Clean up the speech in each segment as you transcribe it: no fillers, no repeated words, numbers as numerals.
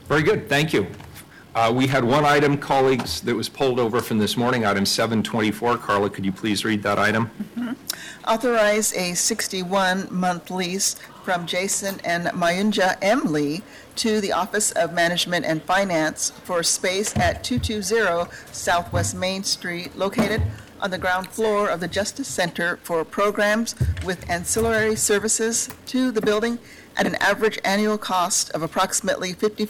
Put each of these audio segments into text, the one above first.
Very good, thank you. We had one item, colleagues, that was pulled over from this morning, item 724. Carla, could you please read that item? Authorize a 61-month lease from Jason and Mayunja M. Lee to the Office of Management and Finance for space at 220 Southwest Main Street, located on the ground floor of the Justice Center for programs with ancillary services to the building at an average annual cost of approximately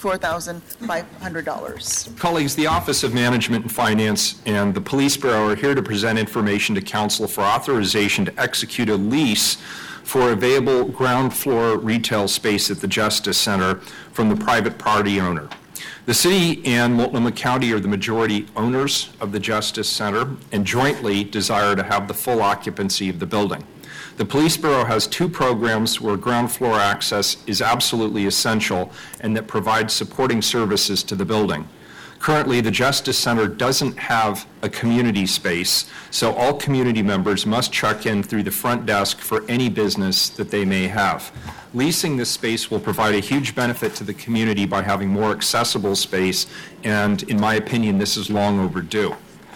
$54,500. Colleagues, the Office of Management and Finance and the Police Bureau are here to present information to Council for authorization to execute a lease for available ground floor retail space at the Justice Center from the private party owner. The city and Multnomah County are the majority owners of the Justice Center and jointly desire to have the full occupancy of the building. The Police Bureau has two programs where ground floor access is absolutely essential and that provide supporting services to the building. Currently, the Justice Center doesn't have a community space, so all community members must check in through the front desk for any business that they may have. Leasing this space will provide a huge benefit to the community by having more accessible space, and in my opinion, this is long overdue.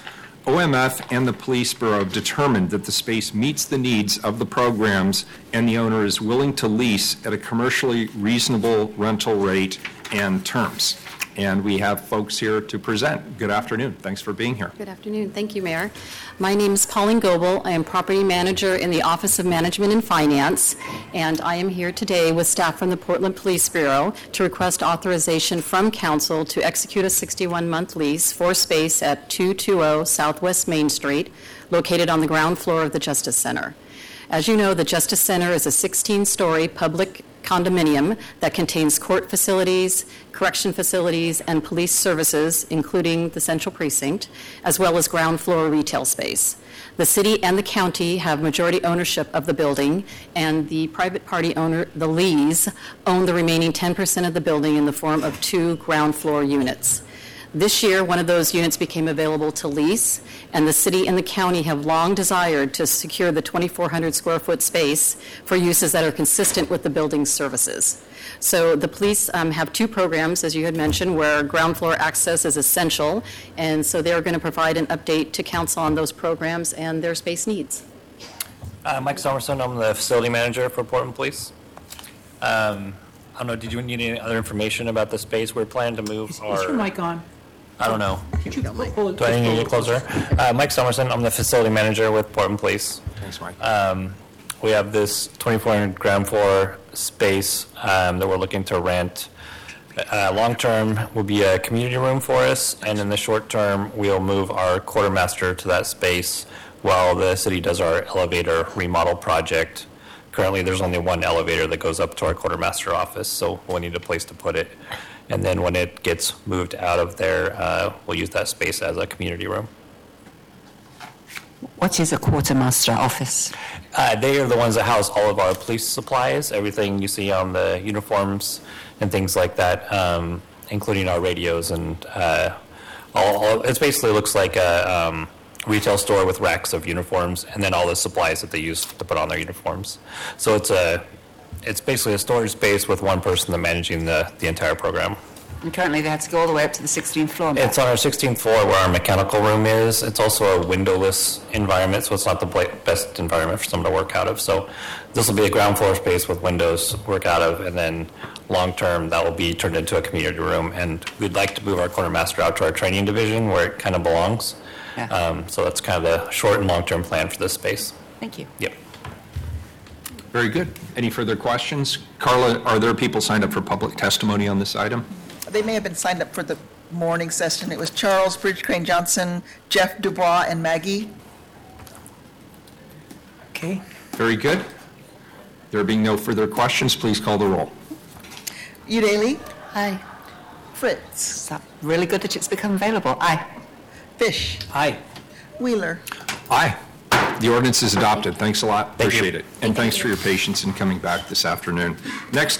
OMF and the Police Bureau determined that the space meets the needs of the programs and the owner is willing to lease at a commercially reasonable rental rate and terms. And we have folks here to present. Good afternoon. Thanks for being here. Good afternoon. Thank you, Mayor. My name is Pauline Goebel. I am property manager in the Office of Management and Finance, and I am here today with staff from the Portland Police Bureau to request authorization from Council to execute a 61-month lease for space at 220 Southwest Main Street, located on the ground floor of the Justice Center. As you know, the Justice Center is a 16-story public condominium that contains court facilities, correction facilities, and police services, including the Central Precinct, as well as ground floor retail space. The city and the county have majority ownership of the building, and the private party owner, the Lees, own the remaining 10% of the building in the form of 2 ground floor units. This year, one of those units became available to lease, and the city and the county have long desired to secure the 2,400 square foot space for uses that are consistent with the building's services. So the police have 2 programs, as you had mentioned, where ground floor access is essential, and so they're going to provide an update to council on those programs and their space needs. Mike Somerson, I'm the facility manager for Portland Police. I don't know, did you need any other information about the space? We're planning to move Is your mic on? I don't know. Could you pull it? Do I need to get closer? Mike Somerson, I'm the facility manager with Portland Police. Thanks, Mike. We have this 2,400 ground floor space that we're looking to rent. Long term will be a community room for us, and in the short term, we'll move our quartermaster to that space while the city does our elevator remodel project. Currently, there's only one elevator that goes up to our quartermaster office, so we'll need a place to put it. And then when it gets moved out of there, we'll use that space as a community room. What is a quartermaster office? They are the ones that house all of our police supplies, everything you see on the uniforms and things like that, including our radios and it basically looks like a retail store with racks of uniforms and then all the supplies that they use to put on their uniforms. So it's basically a storage space with one person that's managing the entire program. And currently they have to go all the way up to the 16th floor. It's on our 16th floor where our mechanical room is. It's also a windowless environment, so it's not the best environment for someone to work out of. So this will be a ground floor space with windows to work out of, and then long term that will be turned into a community room. And we'd like to move our quartermaster out to our training division where it kind of belongs. Yeah. So that's kind of the short and long term plan for this space. Thank you. Yep. Very good. Any further questions? Carla, are there people signed up for public testimony on this item? They may have been signed up for the morning session. It was Charles Bridge Crane Johnson, Jeff Dubois, and Maggie. Okay. Very good. There being no further questions, please call the roll. Udaley. Aye. Fritz. Is that really good that it's become available? Aye. Fish. Aye. Wheeler. Aye. The ordinance is adopted. Thanks a lot. Thank you. Appreciate it. And thanks for your patience in coming back this afternoon. Next